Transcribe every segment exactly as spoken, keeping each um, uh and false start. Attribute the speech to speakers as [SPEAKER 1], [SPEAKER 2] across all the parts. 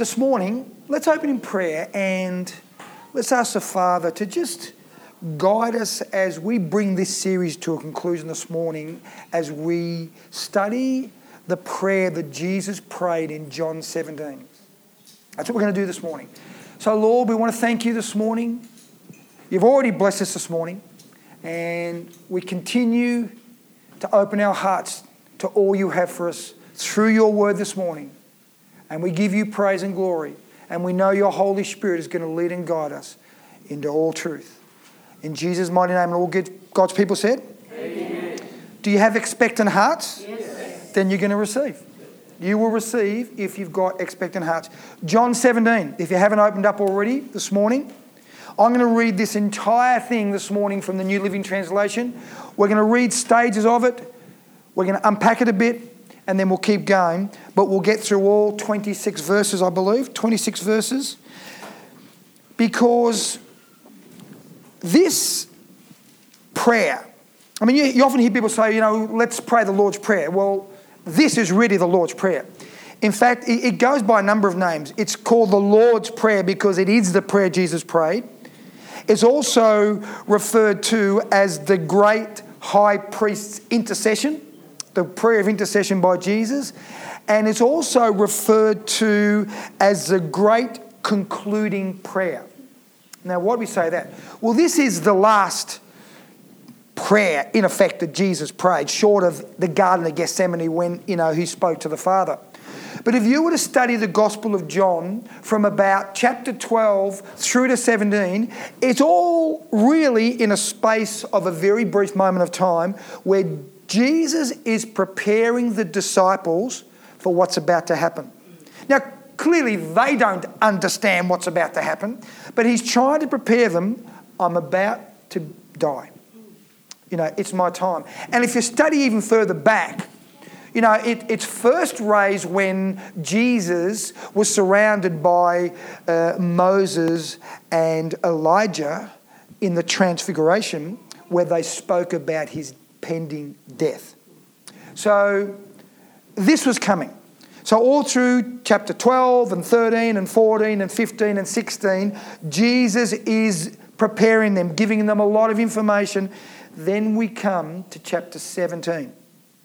[SPEAKER 1] this morning, let's open in prayer and let's ask the Father to just guide us as we bring this series to a conclusion this morning, as we study the prayer that Jesus prayed in John seventeen. That's what we're going to do this morning. So, Lord, we want to thank you this morning. You've already blessed us this morning, and we continue to open our hearts to all you have for us through your word this morning. And we give you praise and glory. And we know your Holy Spirit is going to lead and guide us into all truth. In Jesus' mighty name, and all good God's people said? Amen. Do you have expectant hearts? Yes. Then you're going to receive. You will receive if you've got expectant hearts. John seventeen, if you haven't opened up already this morning, I'm going to read this entire thing this morning from the New Living Translation. We're going to read stages of it. We're going to unpack it a bit, and then we'll keep going. But we'll get through all twenty-six verses, I believe. twenty-six verses. Because this prayer, I mean, you, you often hear people say, you know, let's pray the Lord's Prayer. Well, this is really the Lord's Prayer. In fact, it, it goes by a number of names. It's called the Lord's Prayer because it is the prayer Jesus prayed. It's also referred to as the great high priest's intercession, the prayer of intercession by Jesus. And it's also referred to as the great concluding prayer. Now, why do we say that? Well, this is the last prayer, in effect, that Jesus prayed, short of the Garden of Gethsemane when, you know, he spoke to the Father. But if you were to study the Gospel of John from about chapter twelve through to seventeen, it's all really in a space of a very brief moment of time where Jesus is preparing the disciples for what's about to happen. Now, clearly they don't understand what's about to happen, but he's trying to prepare them. I'm about to die. You know, it's my time. And if you study even further back, you know, it, it's first raised when Jesus was surrounded by uh, Moses and Elijah in the Transfiguration, where they spoke about his pending death. So this was coming. So all through chapter twelve and thirteen and fourteen and fifteen and sixteen, Jesus is preparing them, giving them a lot of information. Then we come to chapter seventeen.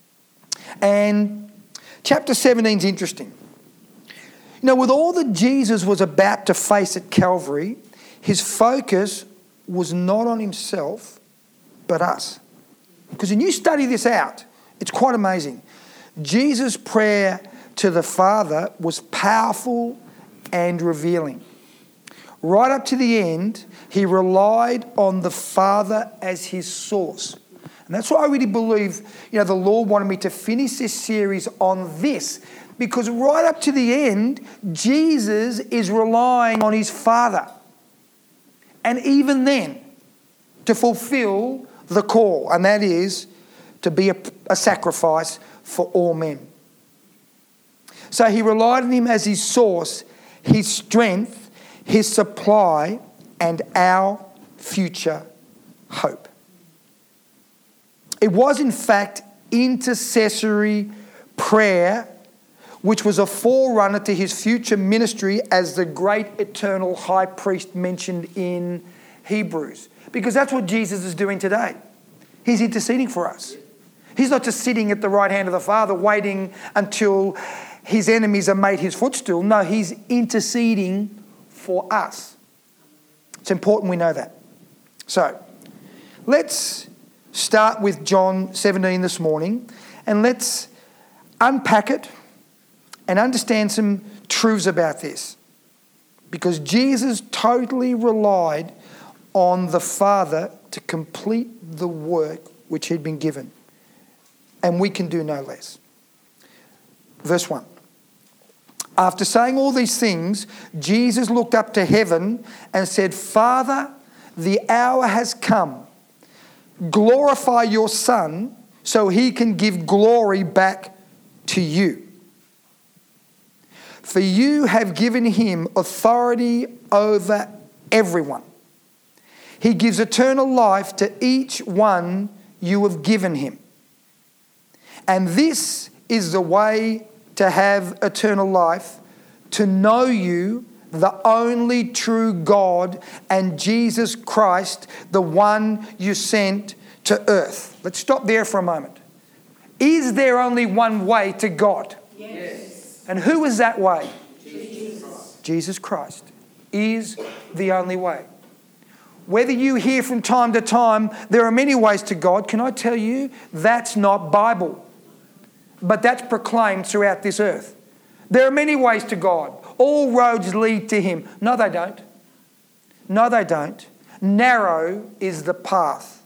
[SPEAKER 1] And chapter seventeen is interesting. You know, with all that Jesus was about to face at Calvary, his focus was not on himself, but us. Because when you study this out, it's quite amazing. Jesus' prayer to the Father was powerful and revealing. Right up to the end, he relied on the Father as his source. And that's why I really believe, you know, the Lord wanted me to finish this series on this. Because right up to the end, Jesus is relying on his Father. And even then, to fulfill the call, and that is to be a, a sacrifice for all men. So he relied on him as his source, his strength, his supply, and our future hope. It was, in fact, intercessory prayer, which was a forerunner to his future ministry as the great eternal high priest mentioned in Hebrews. Because that's what Jesus is doing today. He's interceding for us. He's not just sitting at the right hand of the Father waiting until his enemies are made his footstool. No, he's interceding for us. It's important we know that. So, let's start with John seventeen this morning, and let's unpack it and understand some truths about this. Because Jesus totally relied on the Father to complete the work which he'd been given. And we can do no less. Verse one. After saying all these things, Jesus looked up to heaven and said, Father, the hour has come. Glorify your Son so he can give glory back to you. For you have given him authority over everyone. He gives eternal life to each one you have given him. And this is the way to have eternal life, to know you, the only true God, and Jesus Christ, the one you sent to earth. Let's stop there for a moment. Is there only one way to God?
[SPEAKER 2] Yes.
[SPEAKER 1] And who is that way?
[SPEAKER 2] Jesus.
[SPEAKER 1] Jesus Christ is the only way. Whether you hear from time to time, there are many ways to God, can I tell you, that's not Bible. But that's proclaimed throughout this earth. There are many ways to God. All roads lead to Him. No, they don't. No, they don't. Narrow is the path,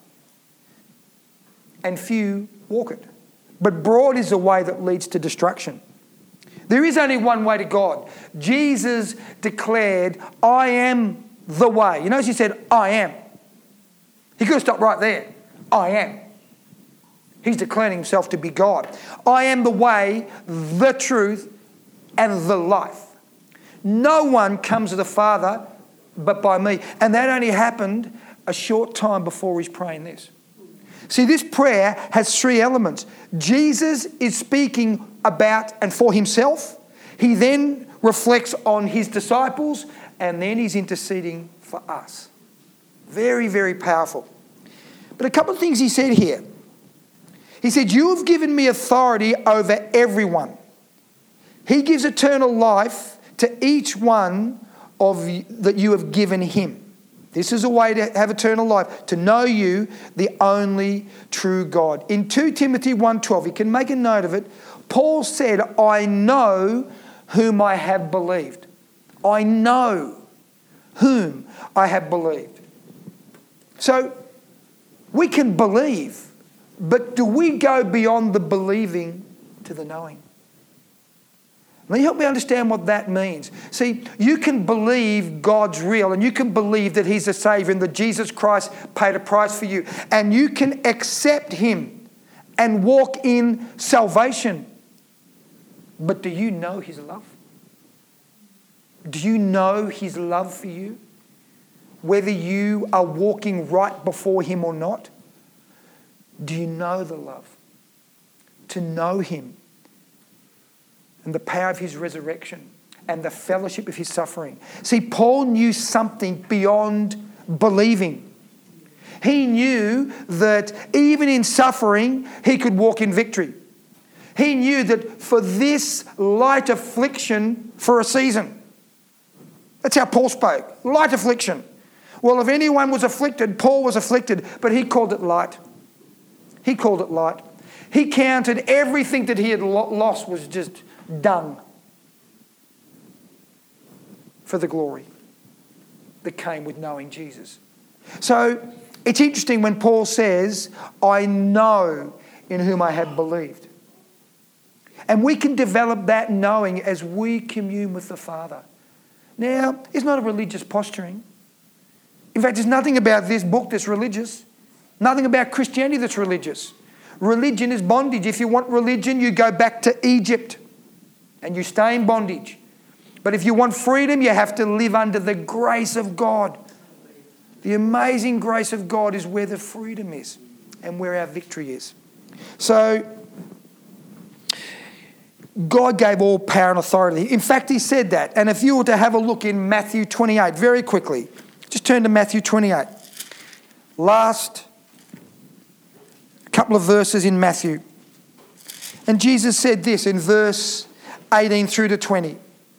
[SPEAKER 1] and few walk it. But broad is the way that leads to destruction. There is only one way to God. Jesus declared, I am the way. You notice He said, I am. He could have stopped right there. I am. He's declaring Himself to be God. I am the way, the truth, and the life. No one comes to the Father but by me. And that only happened a short time before He's praying this. See, this prayer has three elements. Jesus is speaking about and for Himself. He then reflects on His disciples, and then He's interceding for us. Very, very powerful. But a couple of things He said here. He said, you have given me authority over everyone. He gives eternal life to each one of you, that you have given Him. This is a way to have eternal life, to know you, the only true God. In Second Timothy one twelve, you can make a note of it, Paul said, I know whom I have believed. I know whom I have believed. So we can believe, but do we go beyond the believing to the knowing? Let me help me understand what that means. See, you can believe God's real, and you can believe that He's a Saviour and that Jesus Christ paid a price for you, and you can accept Him and walk in salvation. But do you know His love? Do you know His love for you? Whether you are walking right before Him or not, do you know the love? To know Him and the power of His resurrection and the fellowship of His suffering. See, Paul knew something beyond believing. He knew that even in suffering, he could walk in victory. He knew that for this light affliction for a season. That's how Paul spoke. Light affliction. Well, if anyone was afflicted, Paul was afflicted, but he called it light. He called it light. He counted everything that he had lost was just dung for the glory that came with knowing Jesus. So it's interesting when Paul says, I know in whom I have believed. And we can develop that knowing as we commune with the Father. Now, it's not a religious posturing. In fact, there's nothing about this book that's religious. Nothing about Christianity that's religious. Religion is bondage. If you want religion, you go back to Egypt and you stay in bondage. But if you want freedom, you have to live under the grace of God. The amazing grace of God is where the freedom is and where our victory is. So, God gave all power and authority. In fact, He said that. And if you were to have a look in Matthew twenty-eight, very quickly, just turn to Matthew twenty-eight. Last couple of verses in Matthew. And Jesus said this in verse eighteen through to twenty.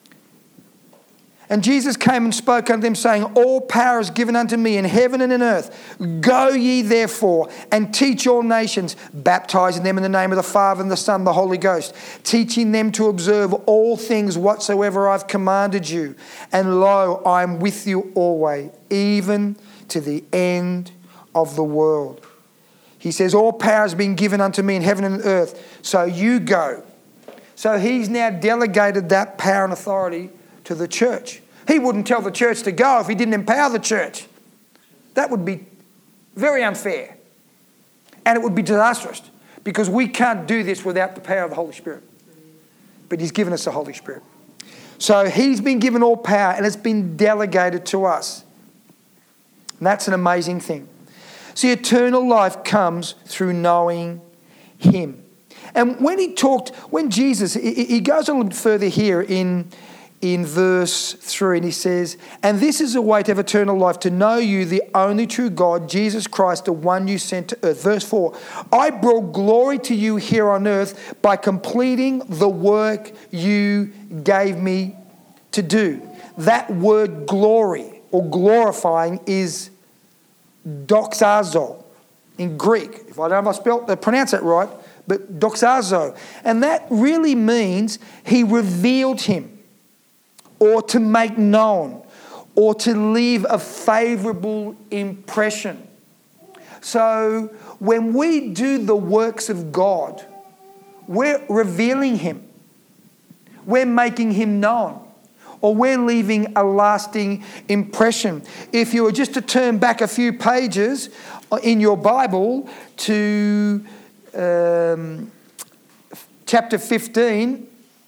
[SPEAKER 1] And Jesus came and spoke unto them, saying, all power is given unto me in heaven and in earth. Go ye therefore and teach all nations, baptizing them in the name of the Father and the Son and the Holy Ghost, teaching them to observe all things whatsoever I've commanded you. And lo, I am with you always, even to the end of the world. He says, all power has been given unto me in heaven and earth. So you go. So He's now delegated that power and authority to the church. He wouldn't tell the church to go if He didn't empower the church. That would be very unfair. And it would be disastrous because we can't do this without the power of the Holy Spirit. But He's given us the Holy Spirit. So He's been given all power and it's been delegated to us. And that's an amazing thing. See, eternal life comes through knowing Him. And when He talked, when Jesus, he goes a little bit further here in, in verse three, and he says, "And this is the way to have eternal life, to know you, the only true God, Jesus Christ, the one you sent to earth." Verse four, "I brought glory to you here on earth by completing the work you gave me to do." That word glory or glorifying is doxazo in Greek. If I don't know if I spelled, I pronounce it right, but doxazo. And that really means he revealed him, or to make known, or to leave a favourable impression. So when we do the works of God, we're revealing him. We're making him known, or we're leaving a lasting impression. If you were just to turn back a few pages in your Bible to um, chapter fifteen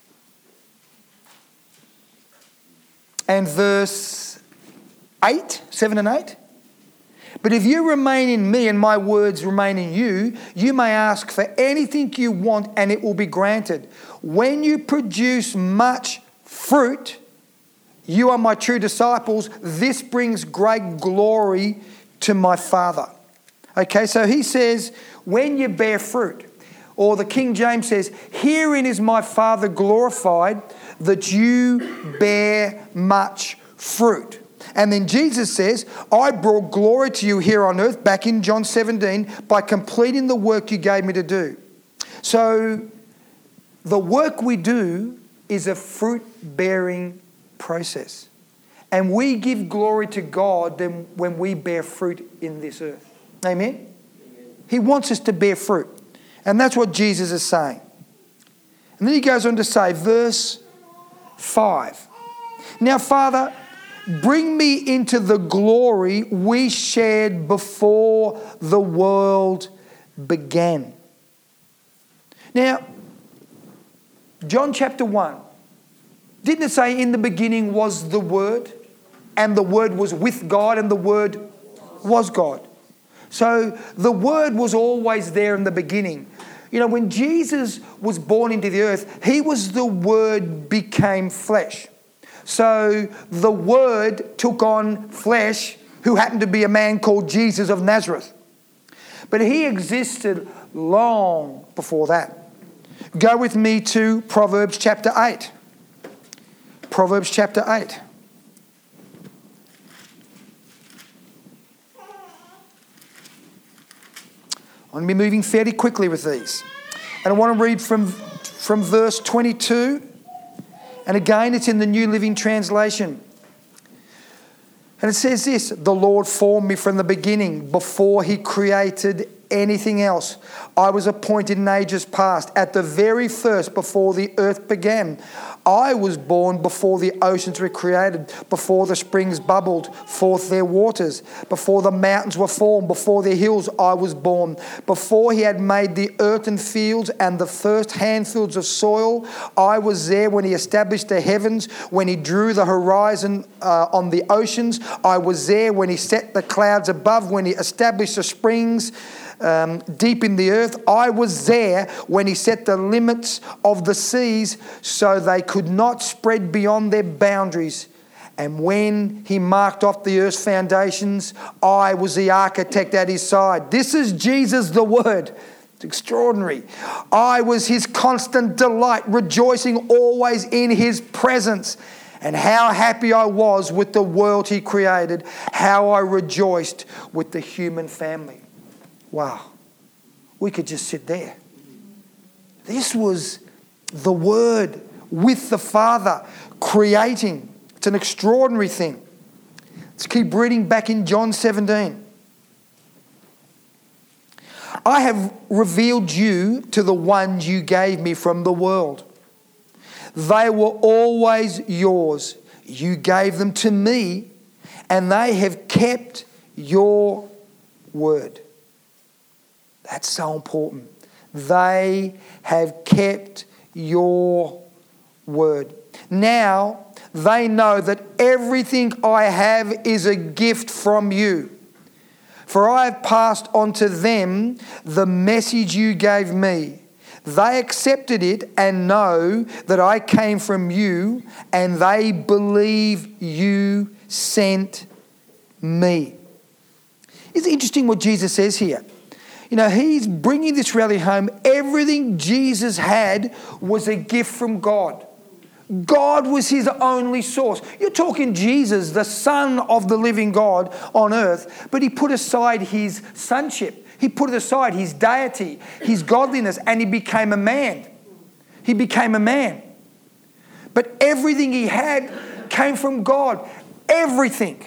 [SPEAKER 1] and verse eight, seven and eight. "But if you remain in me and my words remain in you, you may ask for anything you want and it will be granted. When you produce much fruit, you are my true disciples. This brings great glory to my Father." Okay, so he says, when you bear fruit, or the King James says, "Herein is my Father glorified, that you bear much fruit." And then Jesus says, "I brought glory to you here on earth," back in John seventeen, "by completing the work you gave me to do." So the work we do is a fruit-bearing process. And we give glory to God then when we bear fruit in this earth. Amen? Amen? He wants us to bear fruit. And that's what Jesus is saying. And then he goes on to say, verse five, "Now, Father, bring me into the glory we shared before the world began." Now, John chapter one, didn't it say in the beginning was the Word, and the Word was with God, and the Word was God? So the Word was always there in the beginning. You know, when Jesus was born into the earth, he was the Word became flesh. So the Word took on flesh, who happened to be a man called Jesus of Nazareth. But he existed long before that. Go with me to Proverbs chapter eight. Proverbs chapter eight. I'm going to be moving fairly quickly with these. And I want to read from, from verse twenty-two. And again, it's in the New Living Translation. And it says this: "The Lord formed me from the beginning, before he created anything else. I was appointed in ages past, at the very first, before the earth began. I was born before the oceans were created, before the springs bubbled forth their waters, before the mountains were formed, before the hills I was born, before he had made the earth and fields and the first handfuls of soil. I was there when he established the heavens, when he drew the horizon uh, on the oceans. I was there when he set the clouds above, when he established the springs Um, deep in the earth. I was there when he set the limits of the seas so they could not spread beyond their boundaries. And when he marked off the earth's foundations, I was the architect at his side." This is Jesus, the Word. It's extraordinary. "I was his constant delight, rejoicing always in his presence. And how happy I was with the world he created, how I rejoiced with the human family." Wow, we could just sit there. This was the Word with the Father creating. It's an extraordinary thing. Let's keep reading back in John seventeen. "I have revealed you to the ones you gave me from the world. They were always yours. You gave them to me, and they have kept your word." That's so important. They have kept your word. "Now they know that everything I have is a gift from you. For I have passed on to them the message you gave me. They accepted it and know that I came from you, and they believe you sent me. It's interesting what Jesus says here. You know, he's bringing this reality home. Everything Jesus had was a gift from God. God was his only source. You're talking Jesus, the Son of the living God on earth, but he put aside his sonship. He put aside his deity, his godliness, and he became a man. He became a man. But everything he had came from God. Everything.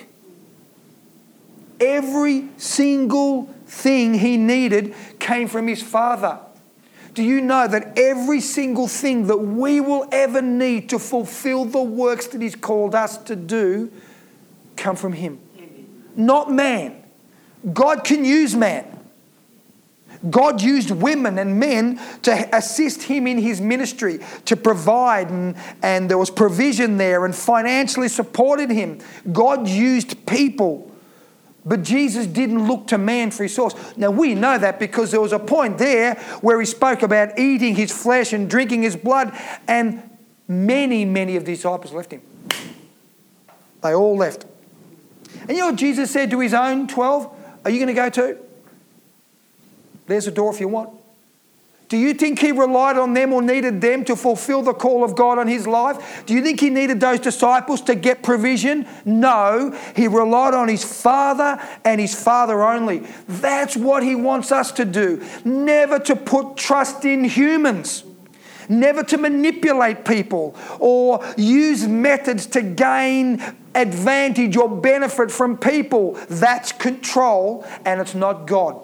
[SPEAKER 1] Every single thing he needed came from his Father. Do you know that every single thing that we will ever need to fulfill the works that he's called us to do come from him? Not man. God can use man. God used women and men to assist him in his ministry, to provide, and, and there was provision there, and financially supported him. God used people. But Jesus didn't look to man for his source. Now we know that because there was a point there where he spoke about eating his flesh and drinking his blood, and many, many of the disciples left him. They all left. And you know what Jesus said to his own twelve? Are you going to go too? There's a door if you want. Do you think he relied on them or needed them to fulfill the call of God on his life? Do you think he needed those disciples to get provision? No, he relied on his Father and his Father only. That's what he wants us to do. Never to put trust in humans. Never to manipulate people or use methods to gain advantage or benefit from people. That's control, and it's not God.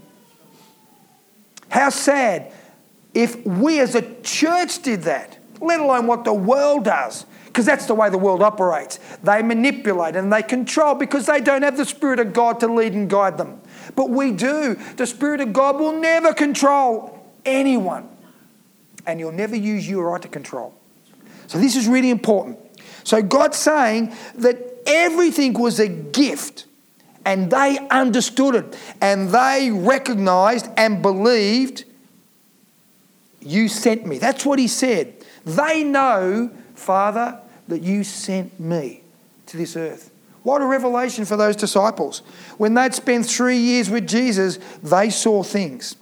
[SPEAKER 1] How sad if we as a church did that, let alone what the world does, because that's the way the world operates. They manipulate and they control because they don't have the Spirit of God to lead and guide them. But we do. The Spirit of God will never control anyone, and he'll never use you or I to control. So this is really important. So God's saying that everything was a gift. And they understood it. And they recognized and believed, you sent me. That's what he said. They know, Father, that you sent me to this earth. What a revelation for those disciples. When they'd spent three years with Jesus, they saw things.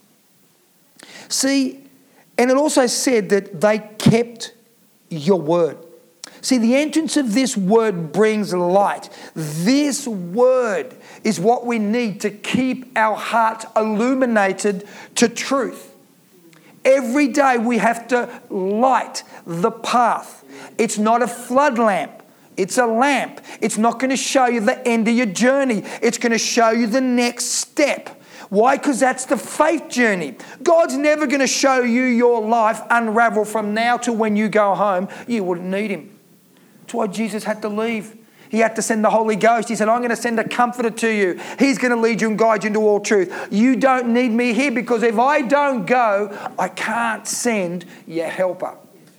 [SPEAKER 1] See, and it also said that they kept your word. See, the entrance of this word brings light. This word is what we need to keep our hearts illuminated to truth. Every day we have to light the path. It's not a flood lamp. It's a lamp. It's not going to show you the end of your journey. It's going to show you the next step. Why? Because that's the faith journey. God's never going to show you your life unravel from now to when you go home. You wouldn't need him. That's why Jesus had to leave. He had to send the Holy Ghost. He said, I'm going to send a comforter to you. He's going to lead you and guide you into all truth. You don't need me here, because if I don't go, I can't send your helper.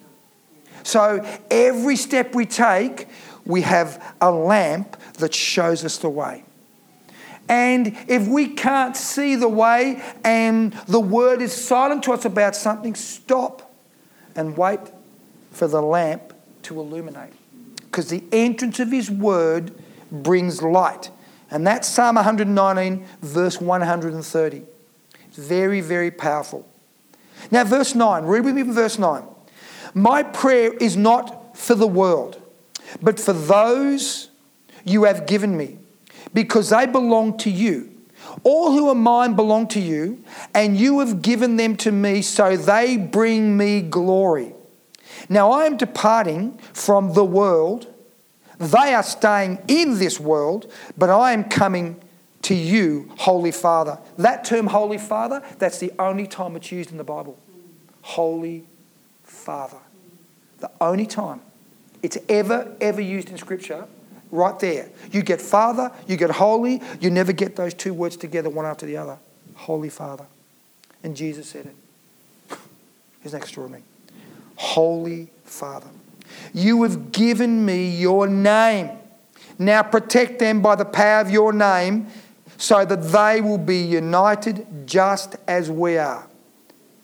[SPEAKER 1] So every step we take, we have a lamp that shows us the way. And if we can't see the way and the word is silent to us about something, stop and wait for the lamp to illuminate. Because the entrance of his word brings light. And that's Psalm one nineteen, verse one thirty. It's very, very powerful. Now, verse nine. Read with me from verse nine. My prayer is not for the world, but for those you have given me, because they belong to you. All who are mine belong to you, and you have given them to me, so they bring me glory. Now I am departing from the world. They are staying in this world, but I am coming to you, Holy Father. That term, Holy Father, that's the only time it's used in the Bible. Holy Father. The only time it's ever, ever used in Scripture, right there. You get Father, you get Holy, you never get those two words together one after the other. Holy Father. And Jesus said it. Isn't that extraordinary? Holy Father. You have given me your name. Now protect them by the power of your name, so that they will be united just as we are.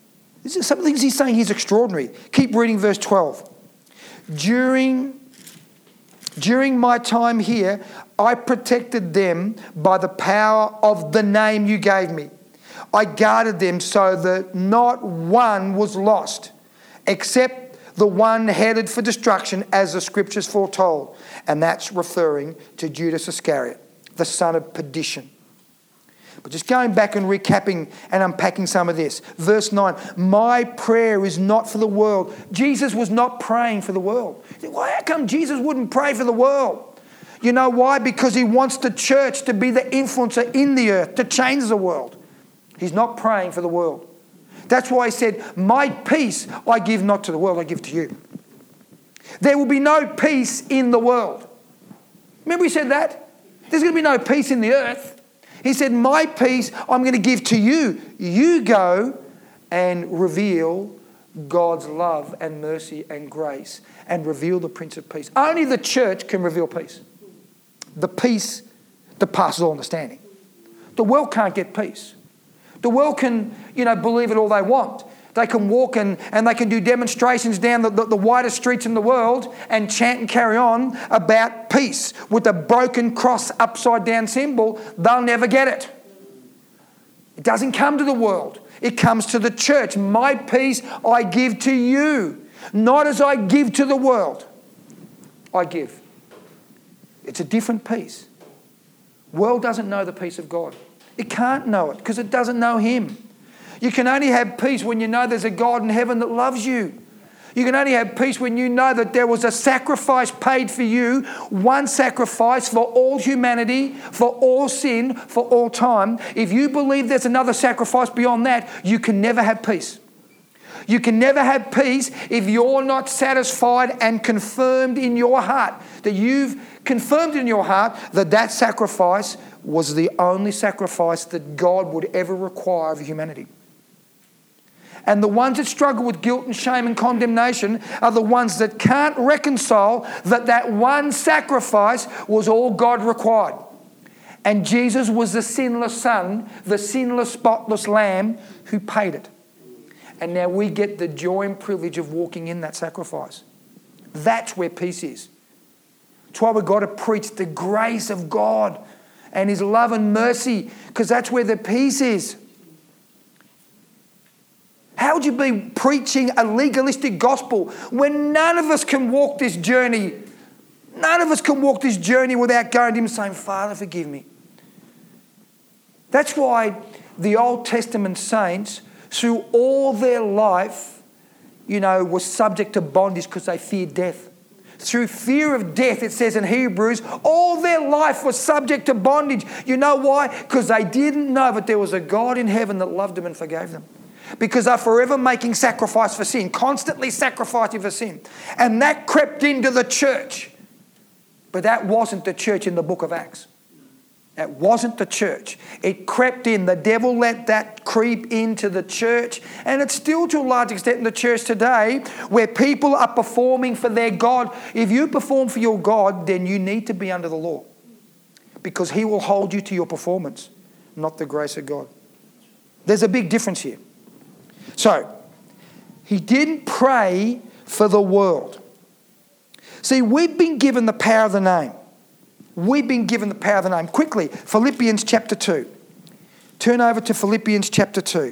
[SPEAKER 1] Some of the things he's saying he's extraordinary. Keep reading verse twelve. During, during my time here, I protected them by the power of the name you gave me. I guarded them so that not one was lost, except the one headed for destruction, as the scriptures foretold. And that's referring to Judas Iscariot, the son of perdition. But just going back and recapping and unpacking some of this. Verse nine, my prayer is not for the world. Jesus was not praying for the world. Why, how come Jesus wouldn't pray for the world? You know why? Because he wants the church to be the influencer in the earth, to change the world. He's not praying for the world. That's why he said, my peace I give not to the world, I give to you. There will be no peace in the world. Remember he said that? There's going to be no peace in the earth. He said, my peace I'm going to give to you. You go and reveal God's love and mercy and grace and reveal the Prince of Peace. Only the church can reveal peace. The peace that passes all understanding. The world can't get peace. The world can, you know, believe it all they want. They can walk and, and they can do demonstrations down the, the, the widest streets in the world and chant and carry on about peace with a broken cross upside down symbol. They'll never get it. It doesn't come to the world. It comes to the church. My peace I give to you, not as I give to the world. I give. It's a different peace. World doesn't know the peace of God. It can't know it because it doesn't know Him. You can only have peace when you know there's a God in heaven that loves you. You can only have peace when you know that there was a sacrifice paid for you, one sacrifice for all humanity, for all sin, for all time. If you believe there's another sacrifice beyond that, you can never have peace. You can never have peace if you're not satisfied and confirmed in your heart, that you've confirmed in your heart that that sacrifice was the only sacrifice that God would ever require of humanity. And the ones that struggle with guilt and shame and condemnation are the ones that can't reconcile that that one sacrifice was all God required. And Jesus was the sinless Son, the sinless, spotless Lamb who paid it. And now we get the joy and privilege of walking in that sacrifice. That's where peace is. That's why we've got to preach the grace of God and His love and mercy, because that's where the peace is. How would you be preaching a legalistic gospel when none of us can walk this journey? None of us can walk this journey without going to Him saying, Father, forgive me. That's why the Old Testament saints, through all their life, you know, were subject to bondage because they feared death. Through fear of death, it says in Hebrews, all their life was subject to bondage. You know why? Because they didn't know that there was a God in heaven that loved them and forgave them. Because they're forever making sacrifice for sin, constantly sacrificing for sin. And that crept into the church. But that wasn't the church in the book of Acts. That wasn't the church. It crept in. The devil let that creep into the church. And it's still to a large extent in the church today, where people are performing for their God. If you perform for your God, then you need to be under the law. Because He will hold you to your performance, not the grace of God. There's a big difference here. So, he didn't pray for the world. See, we've been given the power of the name. We've been given the power of the name. Quickly, Philippians chapter two. Turn over to Philippians chapter two.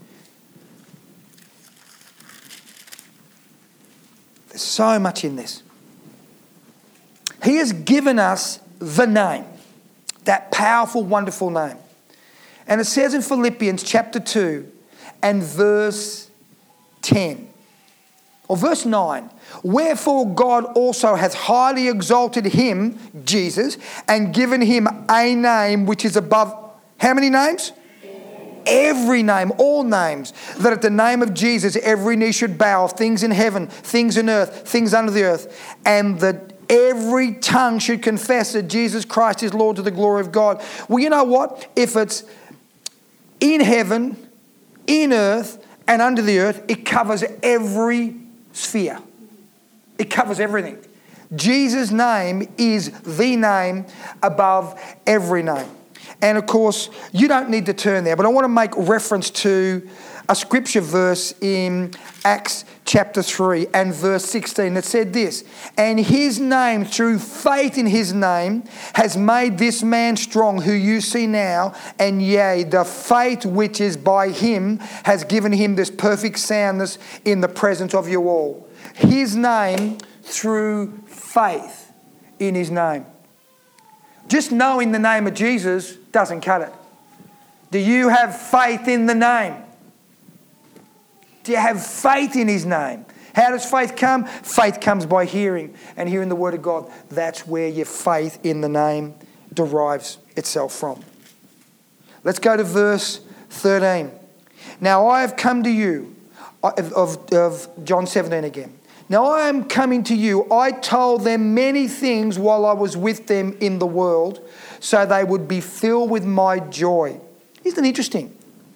[SPEAKER 1] There's so much in this. He has given us the name, that powerful, wonderful name. And it says in Philippians chapter two and verse ten, or verse nine, wherefore God also hath highly exalted Him, Jesus, and given Him a name which is above, how many names? Every name, all names, that at the name of Jesus every knee should bow, of things in heaven, things in earth, things under the earth, and that every tongue should confess that Jesus Christ is Lord to the glory of God. Well, you know what? If it's in heaven, in earth, and under the earth, it covers every sphere. It covers everything. Jesus' name is the name above every name. And of course, you don't need to turn there, but I want to make reference to a scripture verse in Acts chapter three and verse sixteen that said this, "And his name, through faith in his name, has made this man strong who you see now, and yea, the faith which is by him has given him this perfect soundness in the presence of you all." His name through faith in his name. Just knowing the name of Jesus doesn't cut it. Do you have faith in the name? Do you have faith in his name? How does faith come? Faith comes by hearing and hearing the word of God. That's where your faith in the name derives itself from. Let's go to verse thirteen. "Now I have come to you," of, of, of John seventeen again. "Now I am coming to you. I told them many things while I was with them in the world, so they would be filled with my joy." Isn't it interesting?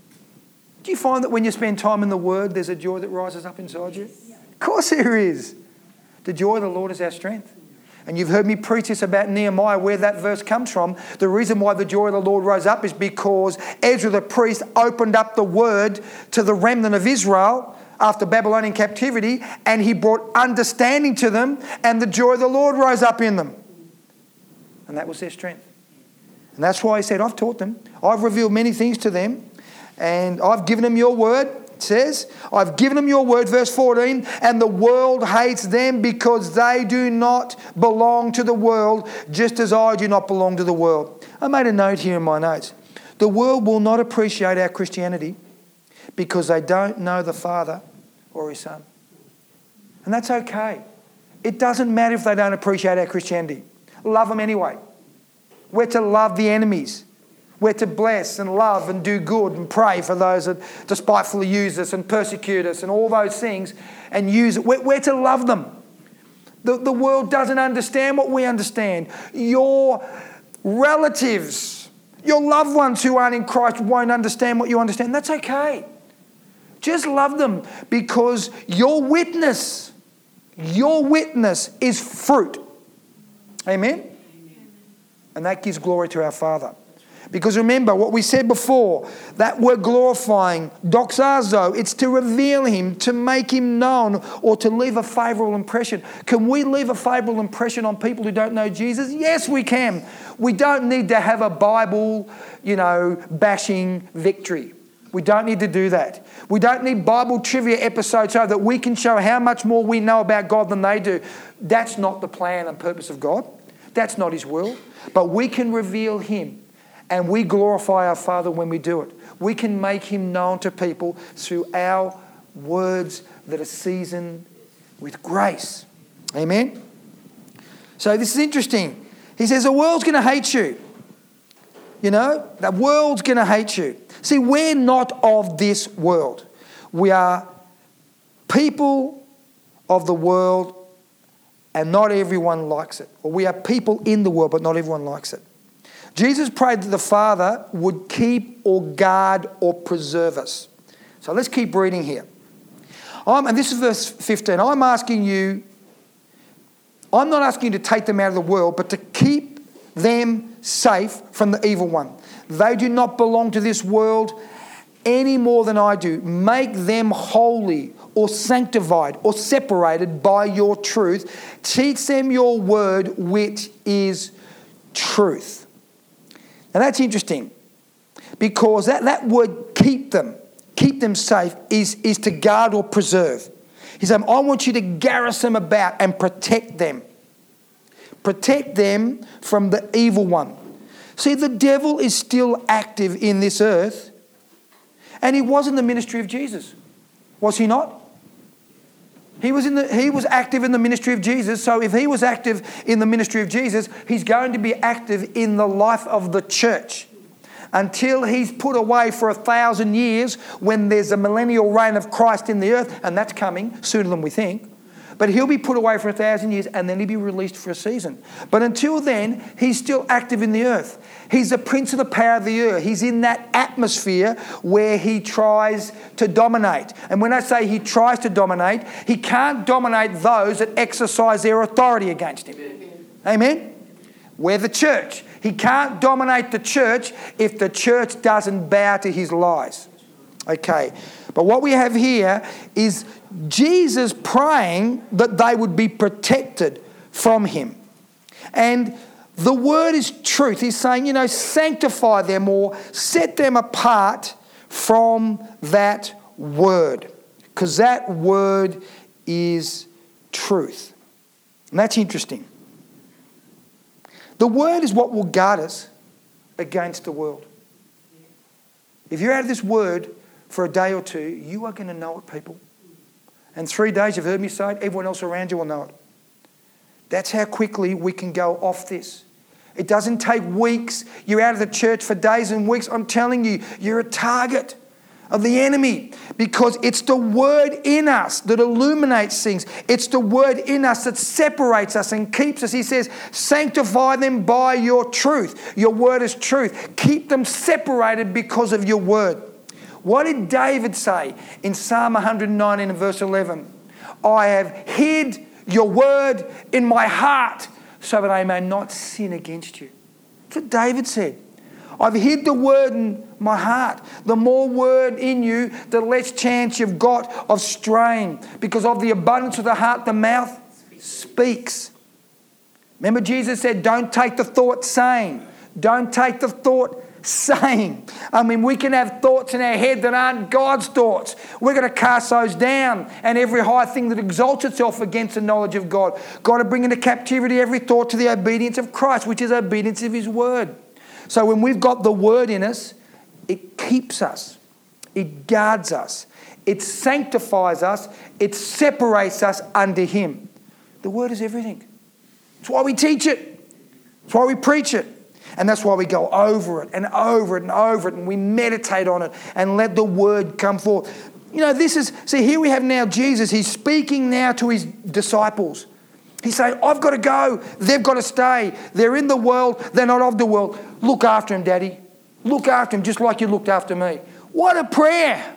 [SPEAKER 1] Do you find that when you spend time in the Word, there's a joy that rises up inside you? Of course there is. The joy of the Lord is our strength. And you've heard me preach this about Nehemiah, where that verse comes from. The reason why the joy of the Lord rose up is because Ezra the priest opened up the Word to the remnant of Israel after Babylonian captivity, and he brought understanding to them, and the joy of the Lord rose up in them. And that was their strength. And that's why he said, "I've taught them. I've revealed many things to them. And I've given them your word," it says. "I've given them your word," verse fourteen, "and the world hates them because they do not belong to the world, just as I do not belong to the world." I made a note here in my notes. The world will not appreciate our Christianity because they don't know the Father or his Son. And that's okay. It doesn't matter if they don't appreciate our Christianity. Love them anyway. We're to love the enemies. We're to bless and love and do good and pray for those that despitefully use us and persecute us and all those things and use it. We're, we're to love them. The, the world doesn't understand what we understand. Your relatives, your loved ones who aren't in Christ won't understand what you understand. That's okay. Just love them because your witness, your witness is fruit. Amen? And that gives glory to our Father. Because remember what we said before, that we're glorifying, doxazo, it's to reveal him, to make him known, or to leave a favourable impression. Can we leave a favourable impression on people who don't know Jesus? Yes, we can. We don't need to have a Bible, you know, bashing victory. We don't need to do that. We don't need Bible trivia episodes so that we can show how much more we know about God than they do. That's not the plan and purpose of God. That's not his will. But we can reveal him. And we glorify our Father when we do it. We can make him known to people through our words that are seasoned with grace. Amen? So this is interesting. He says the world's going to hate you. You know, the world's going to hate you. See, we're not of this world. We are people of the world, and not everyone likes it. Or we are people in the world, but not everyone likes it. Jesus prayed that the Father would keep or guard or preserve us. So let's keep reading here. Um, and this is verse fifteen. I'm asking you, I'm not asking you to take them out of the world, but to keep them safe from the evil one. They do not belong to this world any more than I do. Make them holy or sanctified or separated by your truth. Teach them your word, which is truth. Now that's interesting because that, that word keep them, keep them safe is, is to guard or preserve. He said, I want you to garrison them about and protect them. Protect them from the evil one. See, the devil is still active in this earth, and he was in the ministry of Jesus. Was he not? He was in the, he was active in the ministry of Jesus. So if he was active in the ministry of Jesus, he's going to be active in the life of the church until he's put away for a thousand years when there's a millennial reign of Christ in the earth, and that's coming sooner than we think. But he'll be put away for a thousand years and then he'll be released for a season. But until then, he's still active in the earth. He's the prince of the power of the earth. He's in that atmosphere where he tries to dominate. And when I say he tries to dominate, he can't dominate those that exercise their authority against him. Amen? We're the church. He can't dominate the church if the church doesn't bow to his lies. Okay. But what we have here is Jesus praying that they would be protected from him. And the word is truth. He's saying, you know, sanctify them or set them apart from that word. Because that word is truth. And that's interesting. The word is what will guard us against the world. If you're out of this word for a day or two, you are going to know it, people. And three days, you've heard me say it, everyone else around you will know it. That's how quickly we can go off this. It doesn't take weeks. You're out of the church for days and weeks. I'm telling you, you're a target of the enemy because it's the word in us that illuminates things. It's the word in us that separates us and keeps us. He says, sanctify them by your truth. Your word is truth. Keep them separated because of your word. What did David say in Psalm one nineteen and verse eleven? I have hid your word in my heart so that I may not sin against you. That's what David said. I've hid the word in my heart. The more word in you, the less chance you've got of straying. Because of the abundance of the heart, the mouth speaks. Remember Jesus said, don't take the thought saying. Don't take the thought saying. I mean, we can have thoughts in our head that aren't God's thoughts. We're going to cast those down, and every high thing that exalts itself against the knowledge of God. Got to bring into captivity every thought to the obedience of Christ, which is obedience of his word. So when we've got the word in us, it keeps us. It guards us. It sanctifies us. It separates us unto him. The word is everything. That's why we teach it. That's why we preach it. And that's why we go over it and over it and over it and we meditate on it and let the word come forth. You know, this is, see, here we have now Jesus. He's speaking now to his disciples. He's saying, I've got to go. They've got to stay. They're in the world. They're not of the world. Look after him, Daddy. Look after him just like you looked after me. What a prayer.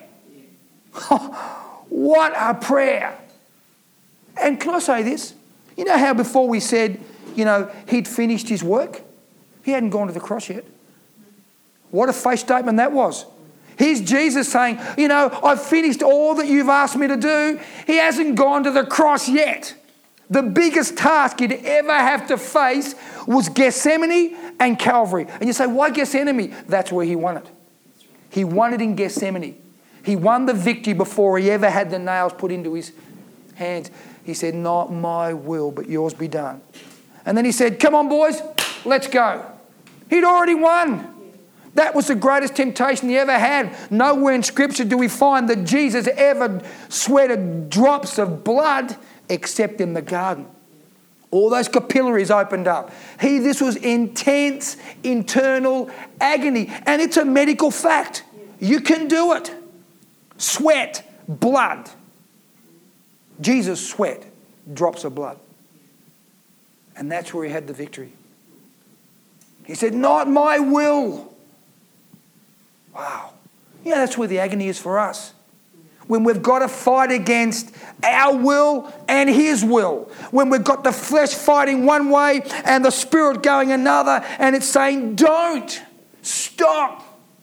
[SPEAKER 1] What a prayer. And can I say this? You know how before we said, you know, he'd finished his work? He hadn't gone to the cross yet. What a faith statement that was. Here's Jesus saying, you know, I've finished all that you've asked me to do. He hasn't gone to the cross yet. The biggest task he'd ever have to face was Gethsemane and Calvary. And you say, why Gethsemane? That's where he won it. He won it in Gethsemane. He won the victory before he ever had the nails put into his hands. He said, not my will, but yours be done. And then he said, come on, boys, let's go. He'd already won. That was the greatest temptation he ever had. Nowhere in Scripture do we find that Jesus ever sweated drops of blood except in the garden. All those capillaries opened up. He, this was intense internal agony. And it's a medical fact. You can do it. Sweat, blood. Jesus sweat drops of blood. And that's where he had the victory. He said, not my will. Wow. Yeah, that's where the agony is for us. When we've got to fight against our will and his will. When we've got the flesh fighting one way and the spirit going another, and it's saying, don't. Stop.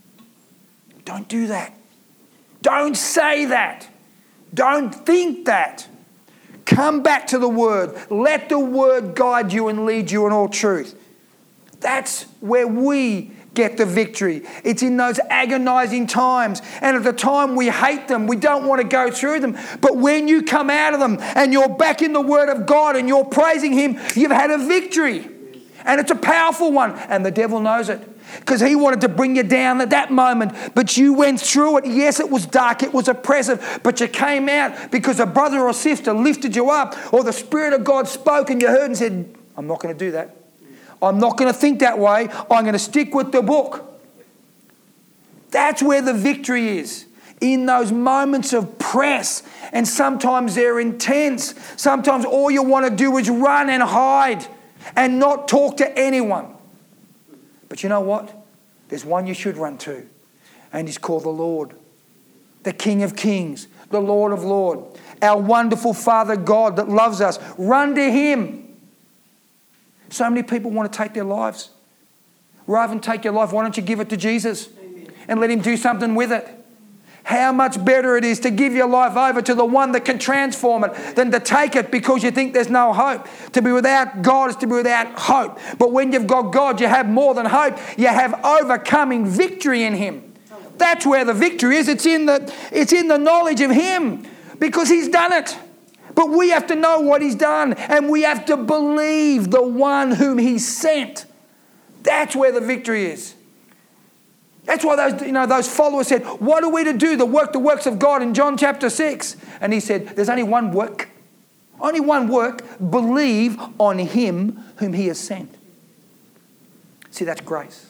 [SPEAKER 1] Don't do that. Don't say that. Don't think that. Come back to the word. Let the word guide you and lead you in all truth. That's where we get the victory. It's in those agonizing times. And at the time we hate them. We don't want to go through them. But when you come out of them and you're back in the word of God and you're praising him, you've had a victory. And it's a powerful one. And the devil knows it. Because he wanted to bring you down at that moment. But you went through it. Yes, it was dark. It was oppressive. But you came out because a brother or sister lifted you up. Or the Spirit of God spoke and you heard and said, I'm not going to do that. I'm not going to think that way. I'm going to stick with the book. That's where the victory is. In those moments of press. And sometimes they're intense. Sometimes all you want to do is run and hide. And not talk to anyone. But you know what? There's one you should run to. And he's called the Lord. The King of Kings. The Lord of Lords. Our wonderful Father God that loves us. Run to him. So many people want to take their lives. Rather than take your life, why don't you give it to Jesus? Amen. And let him do something with it? How much better it is to give your life over to the one that can transform it than to take it because you think there's no hope. To be without God is to be without hope. But when you've got God, you have more than hope. You have overcoming victory in Him. That's where the victory is. It's in the, it's in the knowledge of Him because He's done it. But we have to know what He's done, and we have to believe the one whom He sent. That's where the victory is. That's why those, you know, those followers said, what are we to do to work the works of God in John chapter six? And He said, there's only one work. Only one work. Believe on Him whom He has sent. See, that's grace.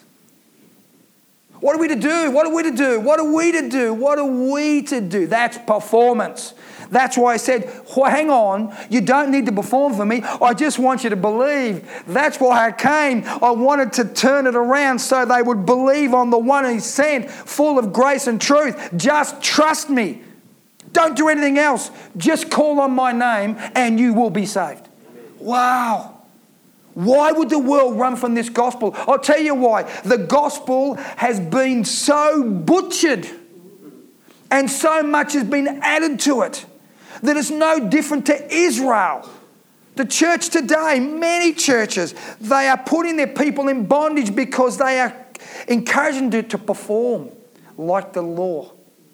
[SPEAKER 1] What are we to do? What are we to do? What are we to do? What are we to do? That's performance. That's why I said, well, hang on, you don't need to perform for me. I just want you to believe. That's why I came. I wanted to turn it around so they would believe on the one He sent, full of grace and truth. Just trust me. Don't do anything else. Just call on my name and you will be saved. Wow. Why would the world run from this gospel? I'll tell you why. The gospel has been so butchered and so much has been added to it that it's no different to Israel. The church today, many churches, they are putting their people in bondage because they are encouraging them to perform like the law.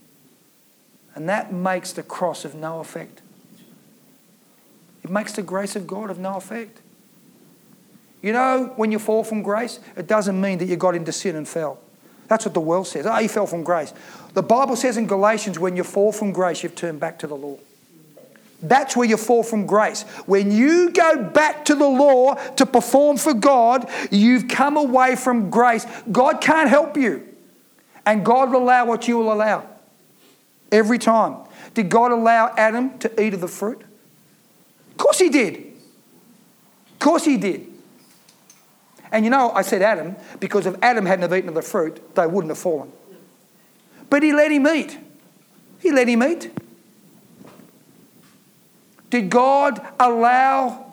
[SPEAKER 1] And that makes the cross of no effect. It makes the grace of God of no effect. You know, when you fall from grace, it doesn't mean that you got into sin and fell. That's what the world says. Oh, you fell from grace. The Bible says in Galatians, when you fall from grace, you've turned back to the law. That's where you fall from grace. When you go back to the law to perform for God, you've come away from grace. God can't help you. And God will allow what you will allow. Every time. Did God allow Adam to eat of the fruit? Of course He did. Of course He did. And you know, I said Adam, because if Adam hadn't have eaten of the fruit, they wouldn't have fallen. But He let him eat. He let him eat. Did God allow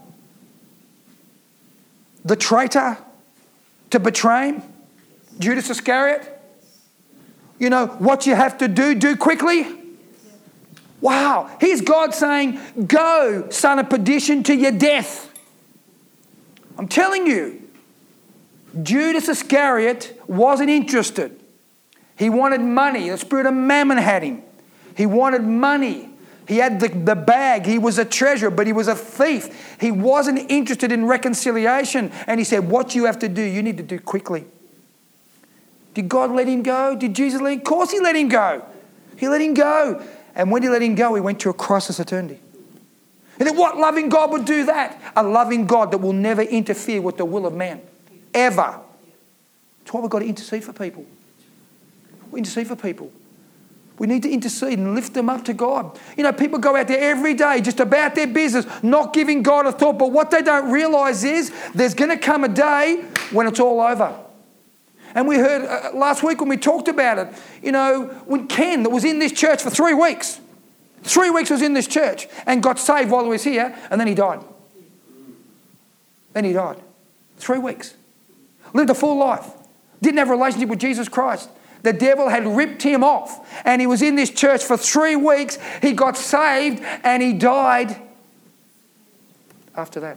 [SPEAKER 1] the traitor to betray Him? Judas Iscariot? You know, what you have to do, do quickly. Wow. Here's God saying, go, son of perdition, to your death. I'm telling you, Judas Iscariot wasn't interested. He wanted money. The spirit of mammon had him. He wanted money. He had the, the bag. He was a treasurer, but he was a thief. He wasn't interested in reconciliation. And He said, what you have to do, you need to do quickly. Did God let him go? Did Jesus let him? Of course He let him go. He let him go. And when He let him go, He went to a crisis eternity. And then what loving God would do that? A loving God that will never interfere with the will of man. Ever. That's why we've got to intercede for people. We intercede for people. We need to intercede and lift them up to God. You know, people go out there every day just about their business, not giving God a thought. But what they don't realise is there's going to come a day when it's all over. And we heard uh, last week when we talked about it, you know, when Ken, that was in this church for three weeks, three weeks was in this church and got saved while he was here, and then he died. Then he died. Three weeks. Lived a full life. Didn't have a relationship with Jesus Christ. The devil had ripped him off, and he was in this church for three weeks. He got saved and he died after that.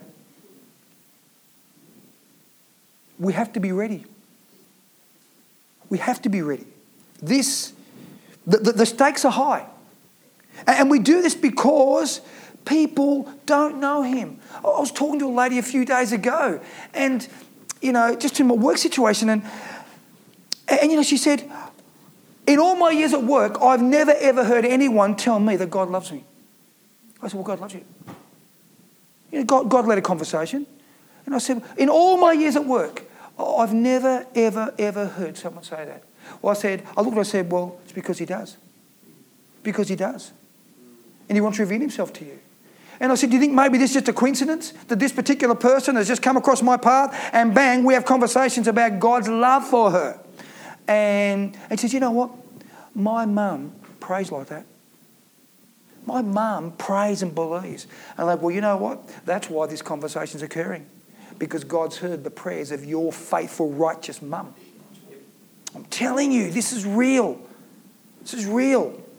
[SPEAKER 1] We have to be ready. We have to be ready. This, the, the, the stakes are high. And we do this because people don't know Him. I was talking to a lady a few days ago, and, you know, just in my work situation, and And, you know, she said, in all my years at work, I've never, ever heard anyone tell me that God loves me. I said, well, God loves you. You know, God, God led a conversation. And I said, in all my years at work, I've never, ever, ever heard someone say that. Well, I said, I looked and I said, well, it's because He does. Because He does. And He wants to reveal Himself to you. And I said, do you think maybe this is just a coincidence that this particular person has just come across my path and bang, we have conversations about God's love for her. And, and she says, you know what? My mum prays like that. My mum prays and believes. And I'm like, well, you know what? That's why this conversation's occurring. Because God's heard the prayers of your faithful, righteous mum. I'm telling you, this is real. This is real.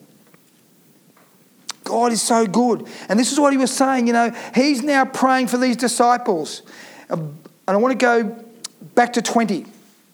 [SPEAKER 1] God is so good. And this is what he was saying, you know, he's now praying for these disciples. And I want to go back to twenty.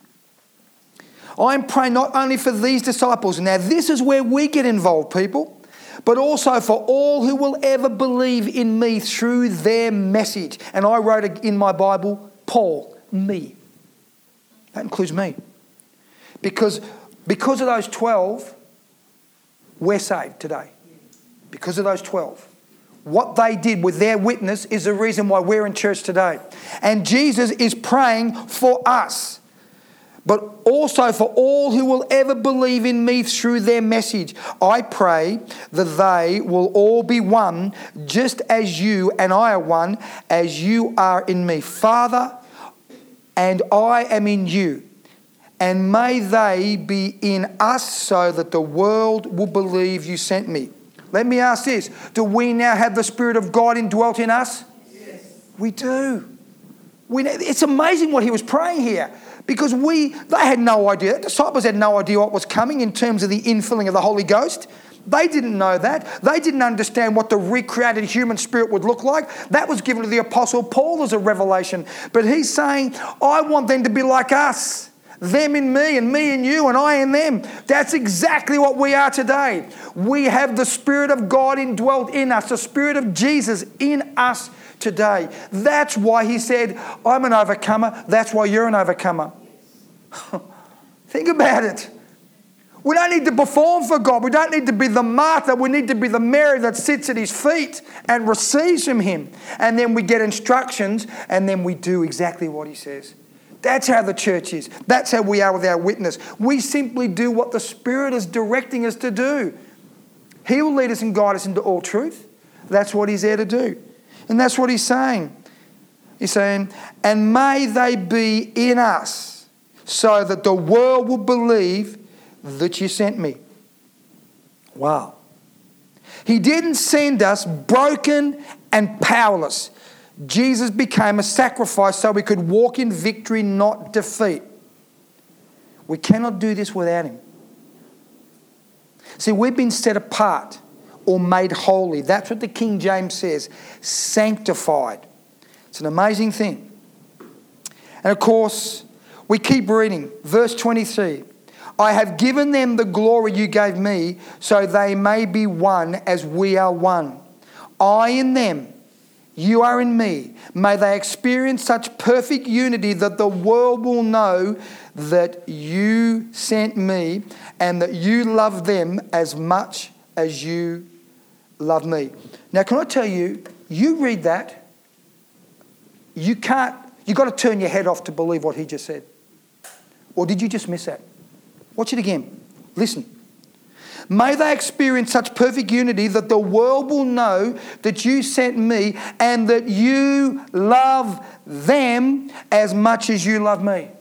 [SPEAKER 1] I'm praying not only for these disciples. Now, this is where we get involved, people. But also for all who will ever believe in me through their message. And I wrote in my Bible, Paul, me. That includes me. Because, because of those twelve, we're saved today. Because of those twelve. What they did with their witness is the reason why we're in church today. And Jesus is praying for us. But also for all who will ever believe in me through their message. I pray that they will all be one, just as you and I are one, as you are in me. Father, and I am in you. And may they be in us so that the world will believe you sent me. Let me ask this. Do we now have the Spirit of God indwelt in us?
[SPEAKER 2] Yes.
[SPEAKER 1] We do. We, it's amazing what he was praying here. Because we, they had no idea. The disciples had no idea what was coming in terms of the infilling of the Holy Ghost. They didn't know that. They didn't understand what the recreated human spirit would look like. That was given to the Apostle Paul as a revelation. But he's saying, I want them to be like us. Them in me and me in you and I in them. That's exactly what we are today. We have the Spirit of God indwelt in us. The Spirit of Jesus in us today. That's why he said, I'm an overcomer. That's why you're an overcomer. Think about it. We don't need to perform for God. We don't need to be the Martha. We need to be the Mary that sits at his feet and receives from him. And then we get instructions and then we do exactly what he says. That's how the church is. That's how we are with our witness. We simply do what the Spirit is directing us to do. He will lead us and guide us into all truth. That's what he's there to do. And that's what he's saying. He's saying, and may they be in us so that the world will believe that you sent me. Wow. He didn't send us broken and powerless. Jesus became a sacrifice so we could walk in victory, not defeat. We cannot do this without him. See, we've been set apart or made holy. That's what the King James says. Sanctified. It's an amazing thing. And of course, we keep reading. Verse twenty-three. I have given them the glory you gave me, so they may be one as we are one. I in them, you are in me. May they experience such perfect unity that the world will know that you sent me and that you love them as much as you love me. Now, can I tell you, you read that, you can't, you've got to turn your head off to believe what he just said. Or did you just miss that? Watch it again. Listen. May they experience such perfect unity that the world will know that you sent me and that you love them as much as you love me.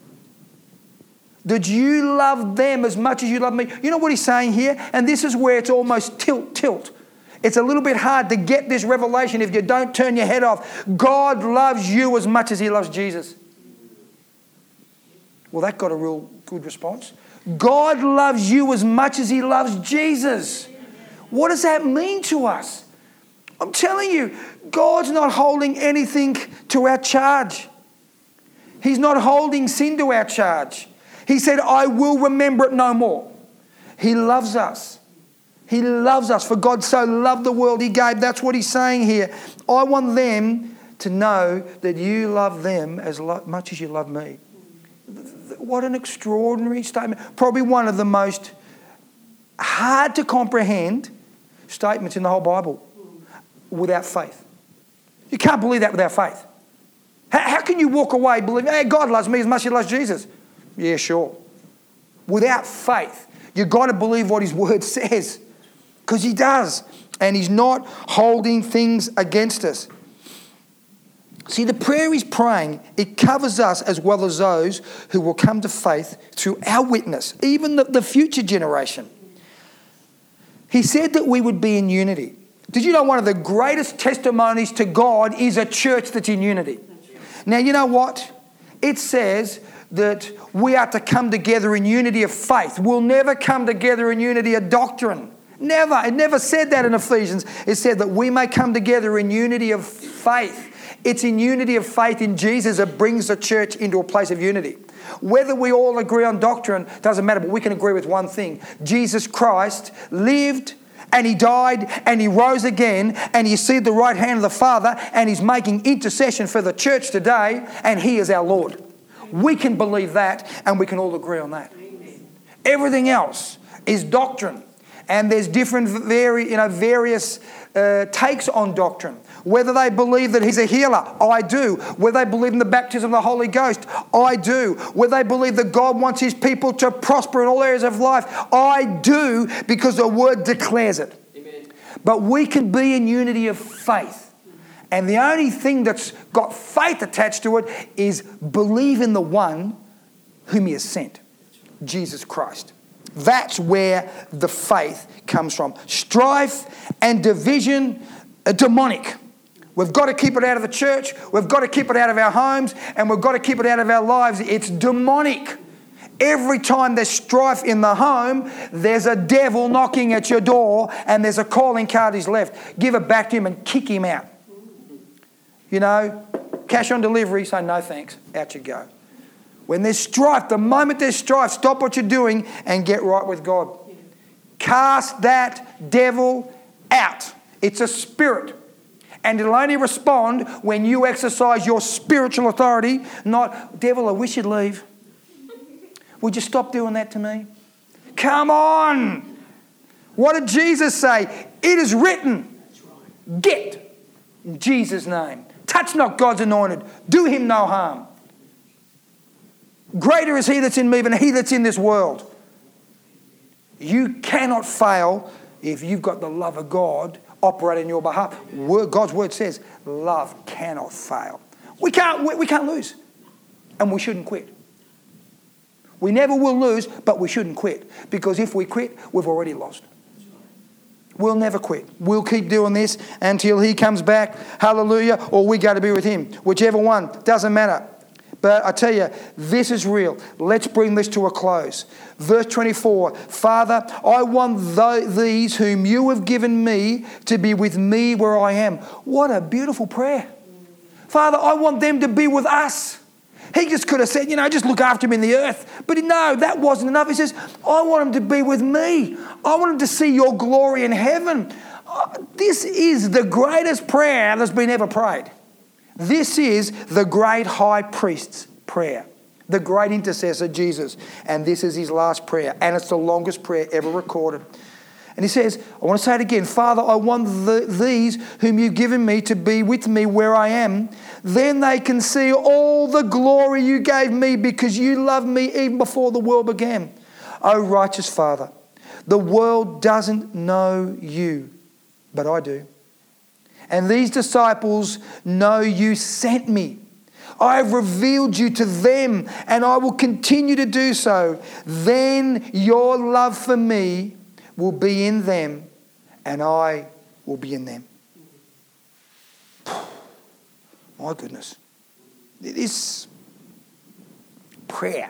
[SPEAKER 1] That you love them as much as you love me. You know what he's saying here? And this is where it's almost tilt, tilt. It's a little bit hard to get this revelation if you don't turn your head off. God loves you as much as he loves Jesus. Well, that got a real good response. God loves you as much as he loves Jesus. What does that mean to us? I'm telling you, God's not holding anything to our charge. He's not holding sin to our charge. He said, I will remember it no more. He loves us. He loves us. For God so loved the world he gave. That's what he's saying here. I want them to know that you love them as much as you love me. What an extraordinary statement. Probably one of the most hard to comprehend statements in the whole Bible without faith. You can't believe that without faith. How, how can you walk away believing, hey, God loves me as much as he loves Jesus? Yeah, sure. Without faith, you've got to believe what his word says, because he does. And he's not holding things against us. See, the prayer he's praying, it covers us as well as those who will come to faith through our witness, even the, the future generation. He said that we would be in unity. Did you know one of the greatest testimonies to God is a church that's in unity? Now, you know what? It says that we are to come together in unity of faith. We'll never come together in unity of doctrine. Never. It never said that in Ephesians. It said that we may come together in unity of faith. It's in unity of faith in Jesus that brings the church into a place of unity. Whether we all agree on doctrine doesn't matter, but we can agree with one thing. Jesus Christ lived and he died and he rose again and he seated the right hand of the Father and he's making intercession for the church today and he is our Lord. We can believe that and we can all agree on that. Amen. Everything else is doctrine, and there's different vari- you know, various uh, takes on doctrine. Whether they believe that he's a healer, I do. Whether they believe in the baptism of the Holy Ghost, I do. Whether they believe that God wants his people to prosper in all areas of life, I do, because the word declares it. Amen. But we can be in unity of faith. And the only thing that's got faith attached to it is believe in the one whom he has sent, Jesus Christ. That's where the faith comes from. Strife and division are demonic. We've got to keep it out of the church. We've got to keep it out of our homes. And we've got to keep it out of our lives. It's demonic. Every time there's strife in the home, there's a devil knocking at your door and there's a calling card he's left. Give it back to him and kick him out. You know, cash on delivery, say no thanks. Out you go. When there's strife, the moment there's strife, stop what you're doing and get right with God. Cast that devil out. It's a spirit. And it'll only respond when you exercise your spiritual authority, not, devil, I wish you'd leave. Would you stop doing that to me? Come on. What did Jesus say? It is written. Get in Jesus' name. Touch not God's anointed. Do him no harm. Greater is he that's in me than he that's in this world. You cannot fail if you've got the love of God operate in your behalf. God's word says love cannot fail. We can't, we, we can't lose. And we shouldn't quit. We never will lose, but we shouldn't quit. Because if we quit, we've already lost. We'll never quit. We'll keep doing this until he comes back. Hallelujah. Or we go to be with him. Whichever one. Doesn't matter. But I tell you, this is real. Let's bring this to a close. Verse twenty-four, Father, I want th- these whom you have given me to be with me where I am. What a beautiful prayer. Father, I want them to be with us. He just could have said, you know, just look after him in the earth. But no, that wasn't enough. He says, I want them to be with me. I want them to see your glory in heaven. Uh, this is the greatest prayer that's been ever prayed. This is the great high priest's prayer, the great intercessor, Jesus. And this is his last prayer. And it's the longest prayer ever recorded. And he says, I want to say it again. Father, I want the, these whom you've given me to be with me where I am. Then they can see all the glory you gave me because you loved me even before the world began. O righteous Father, the world doesn't know you, but I do. And these disciples know you sent me. I have revealed you to them and I will continue to do so. Then your love for me will be in them and I will be in them. My goodness. This prayer.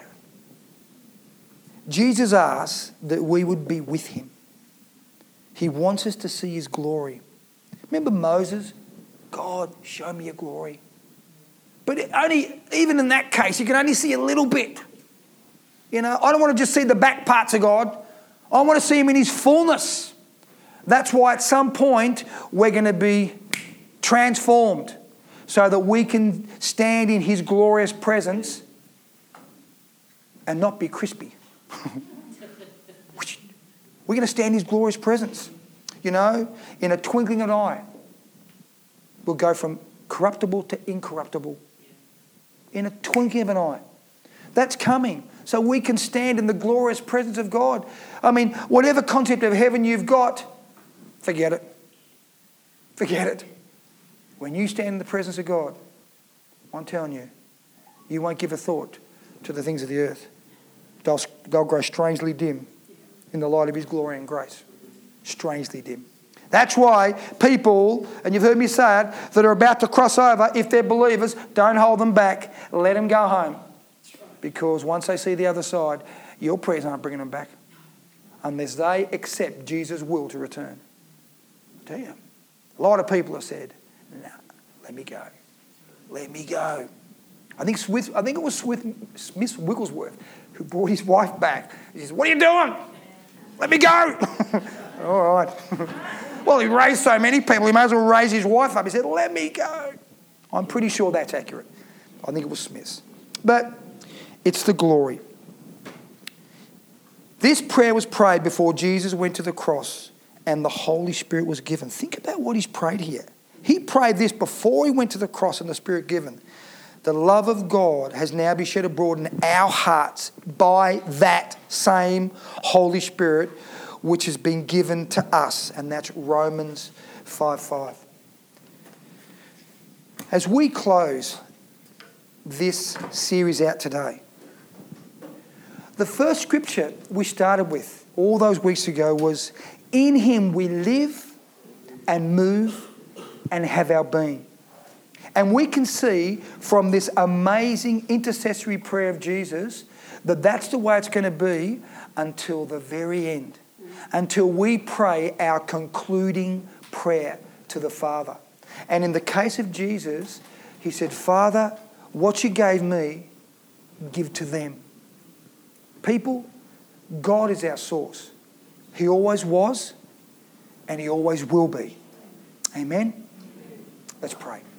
[SPEAKER 1] Jesus asks that we would be with him. He wants us to see his glory. Remember Moses? God, show me your glory. But it only, even in that case, you can only see a little bit. You know, I don't want to just see the back parts of God. I want to see him in his fullness. That's why at some point we're going to be transformed so that we can stand in his glorious presence and not be crispy. We're going to stand in his glorious presence. You know, in a twinkling of an eye, we'll go from corruptible to incorruptible. In a twinkling of an eye. That's coming. So we can stand in the glorious presence of God. I mean, whatever concept of heaven you've got, forget it. Forget it. When you stand in the presence of God, I'm telling you, you won't give a thought to the things of the earth. They'll, they'll grow strangely dim in the light of his glory and grace. Strangely dim. That's why people, and you've heard me say it, that are about to cross over, if they're believers, don't hold them back. Let them go home. Because once they see the other side, your prayers aren't bringing them back. unless they accept Jesus' will to return. I tell you, a lot of people have said, no, let me go. Let me go. I think, Smith, I think it was Smith, Smith Wigglesworth who brought his wife back. He says, what are you doing? Let me go. All right. Well, he raised so many people, he may as well raise his wife up. He said, let me go. I'm pretty sure that's accurate. I think it was Smith's. But it's the glory. This prayer was prayed before Jesus went to the cross and the Holy Spirit was given. Think about what he's prayed here. He prayed this before he went to the cross and the Spirit given. The love of God has now been shed abroad in our hearts by that same Holy Spirit which has been given to us. And that's Romans five five. As we close this series out today, the first scripture we started with all those weeks ago was, in him we live and move and have our being. And we can see from this amazing intercessory prayer of Jesus that that's the way it's going to be until the very end, until we pray our concluding prayer to the Father. And in the case of Jesus, he said, Father, what you gave me, give to them. People, God is our source. He always was and he always will be. Amen? Let's pray.